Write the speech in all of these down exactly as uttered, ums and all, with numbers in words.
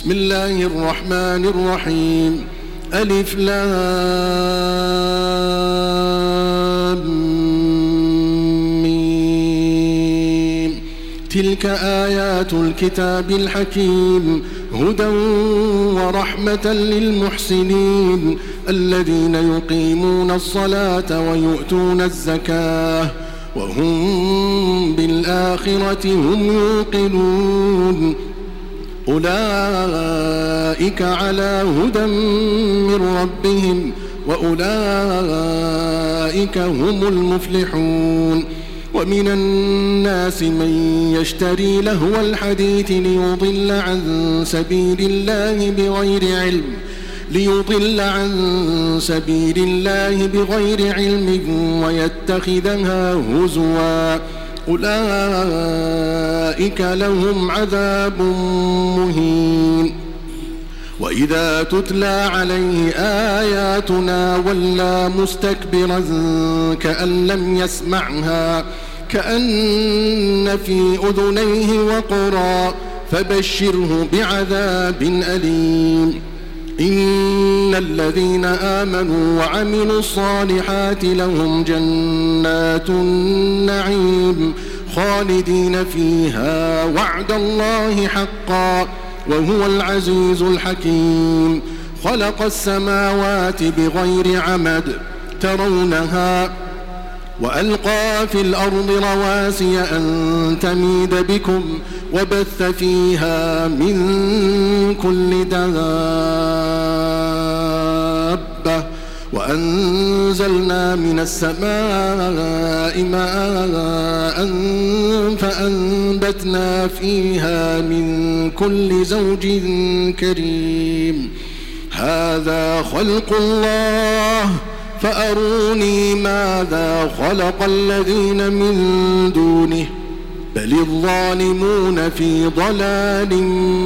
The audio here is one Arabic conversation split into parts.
بسم الله الرحمن الرحيم ألف لام ميم تلك آيات الكتاب الحكيم هدى ورحمة للمحسنين الذين يقيمون الصلاة ويؤتون الزكاة وهم بالآخرة هم يوقنون أولئك على هدى من ربهم وأولئك هم المفلحون ومن الناس من يشتري لهو الحديث ليضل عن سبيل الله بغير علم ليضل عن سبيل الله بغير علم ويتخذها هزوا أولئك لهم عذاب مهين وإذا تتلى عليه آياتنا ولى مستكبرا كأن لم يسمعها كأن في أذنيه وقرا فبشره بعذاب أليم إن الذين آمنوا وعملوا الصالحات لهم جنات النعيم خالدين فيها وعد الله حقا وهو العزيز الحكيم خلق السماوات بغير عمد ترونها وألقى في الأرض رواسي أن تميد بكم وبث فيها من كل دابة وأنزلنا من السماء ماء فأنبتنا فيها من كل زوج كريم هذا خلق الله فأروني ماذا خلق الذين من دونه بل الظالمون في ضلال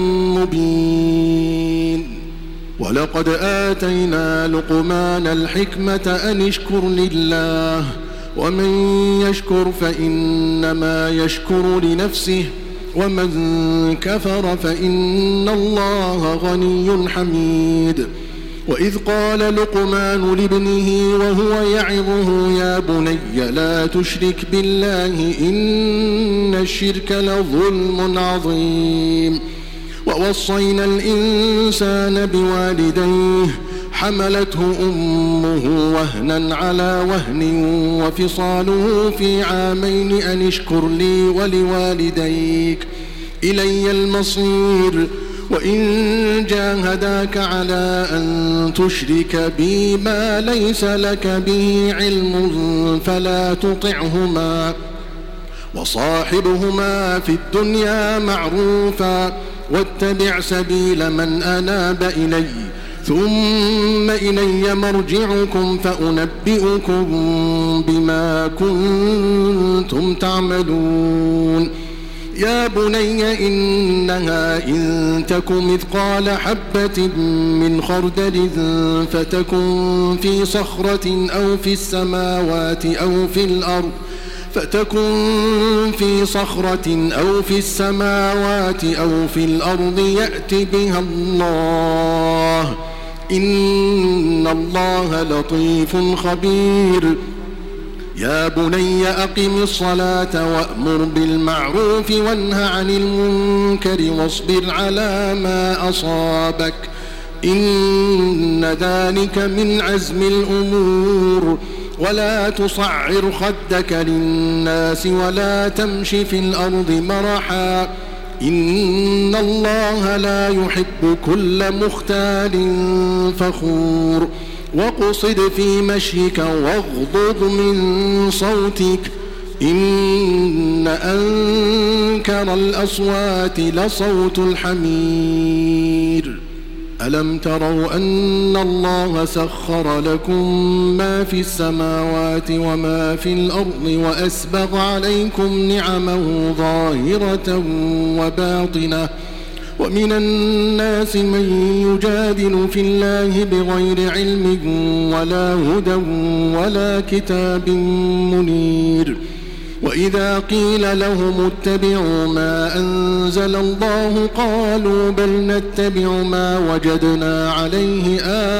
مبين ولقد آتينا لقمان الحكمة أن اشكر لله ومن يشكر فإنما يشكر لنفسه ومن كفر فإن الله غني حميد وإذ قال لقمان لابنه وهو يعظه يا بني لا تشرك بالله إن الشرك لظلم عظيم ووصينا الإنسان بوالديه حملته أمه وهنا على وهن وفصاله في عامين أن اشكر لي ولوالديك إلي المصير وإن جاهداك على أن تشرك بي ما ليس لك به علم فلا تطعهما وصاحبهما في الدنيا معروفا واتبع سبيل من أناب إلي ثم إلي مرجعكم فأنبئكم بما كنتم تعملون يا بني إنها إن تك مثقال حبة من خردل فتكن في صخرة أو في السماوات أو في الأرض فتكن في صخرة أو في السماوات أو في الأرض يأت بها الله إن الله لطيف خبير يا بني أقم الصلاة وأمر بالمعروف وانه عن المنكر واصبر على ما أصابك إن ذلك من عزم الأمور ولا تصعر خدك للناس ولا تمش في الأرض مرحا إن الله لا يحب كل مختال فخور واقصد في مشيك واغضض من صوتك إن أنكر الأصوات لصوت الحمير ألم تروا أن الله سخر لكم ما في السماوات وما في الأرض وأسبغ عليكم نعمه ظاهرة وباطنة ومن الناس من يجادل في الله بغير علم ولا هدى ولا كتاب منير وإذا قيل لهم اتبعوا ما أنزل الله قالوا بل نتبع ما وجدنا عليه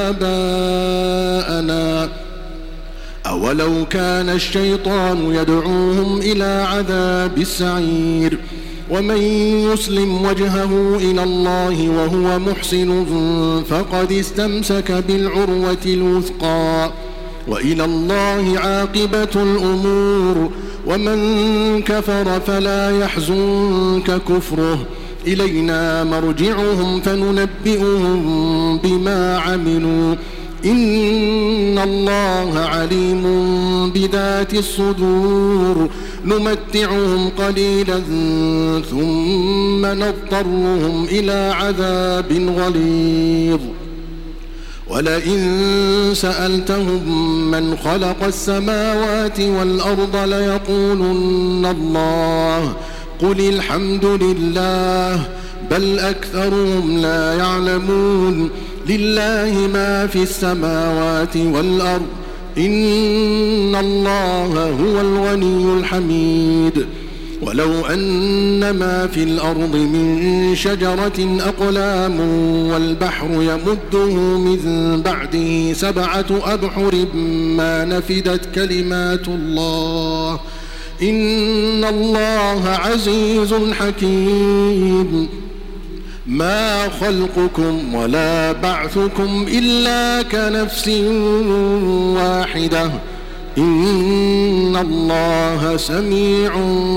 آباءنا أولو كان الشيطان يدعوهم إلى عذاب السعير ومن يسلم وجهه إلى الله وهو محسن فقد استمسك بالعروة الوثقى وإلى الله عاقبة الأمور ومن كفر فلا يحزنك كفره إلينا مرجعهم فننبئهم بما عملوا إن الله عليم بذات الصدور نمتعهم قليلا ثم نضطرهم إلى عذاب غليظ ولئن سألتهم من خلق السماوات والأرض ليقولن الله قل الحمد لله بل أكثرهم لا يعلمون لله ما في السماوات والأرض إن الله هو الغني الحميد ولو أن ما في الأرض من شجرة أقلام والبحر يمده من بعده سبعة أبحر ما نفدت كلمات الله إن الله عزيز حكيم ما خلقكم ولا بعثكم إلا كنفس واحدة إن الله سميع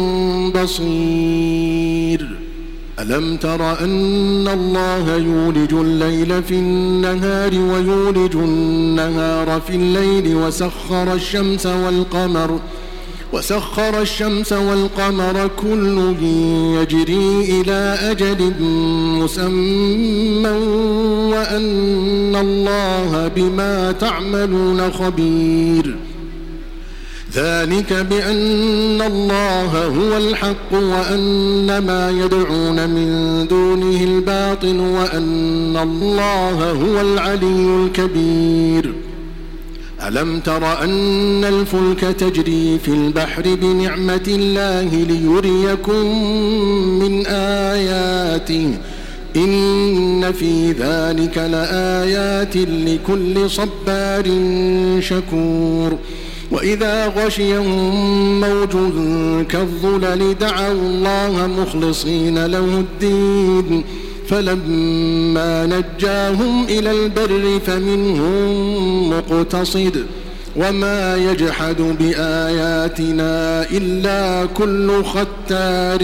بصير ألم تر أن الله يولج الليل في النهار ويولج النهار في الليل وسخر الشمس والقمر وسخر الشمس والقمر كل يجري إلى أجل مسمى وأن الله بما تعملون خبير ذلك بأن الله هو الحق وأن ما يدعون من دونه الباطل وأن الله هو العلي الكبير ألم تر أن الفلك تجري في البحر بنعمة الله ليريكم من آياته إن في ذلك لآيات لكل صبار شكور وإذا غشيهم موج كالظلل دعوا الله مخلصين له الدين فلما نجاهم إلى البر فمنهم مقتصد وما يجحد بآياتنا إلا كل ختار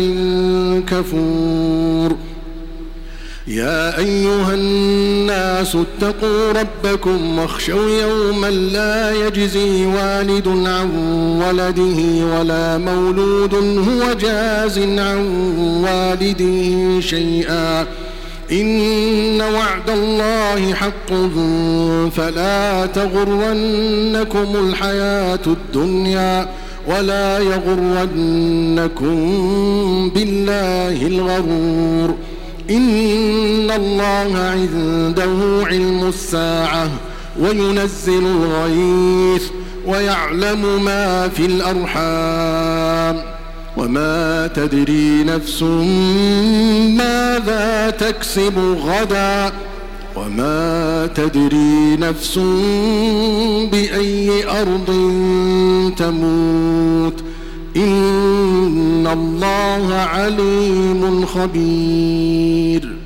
كفور يا أيها الناس اتقوا ربكم واخشوا يوما لا يجزي والد عن ولده ولا مولود هو جاز عن والده شيئا إن وعد الله حق فلا تغرنكم الحياة الدنيا ولا يغرنكم بالله الغرور إن الله عنده علم الساعة وينزل الغيث ويعلم ما في الأرحام وما تدري نفس ماذا تكسب غدا وما تدري نفس بأي أرض تموت إن الله عليم خبير